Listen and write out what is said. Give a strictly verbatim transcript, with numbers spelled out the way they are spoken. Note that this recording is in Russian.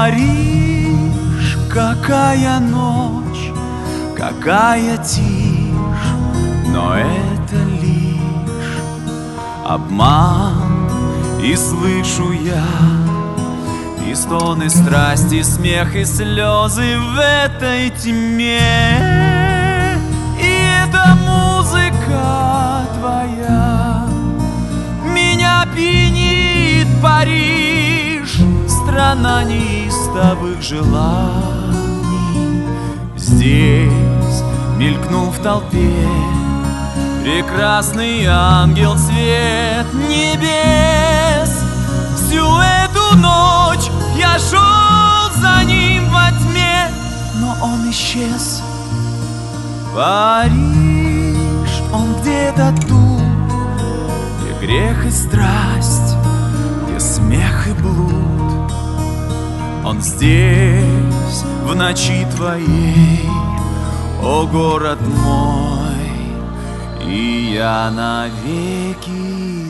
Париж, какая ночь, какая тишь, но это лишь обман. И слышу я и стоны страсти, смех и слезы в этой тьме. И эта музыка твоя меня пьянит. Париж, страна неистовых желаний. Здесь мелькнул в толпе прекрасный ангел, цвет небес. Всю эту ночь я шел за ним во тьме, но он исчез. Париж, он где-то тут, где грех и страсть, где смех и блуд. Он здесь, в ночи твоей, о город мой, и я навеки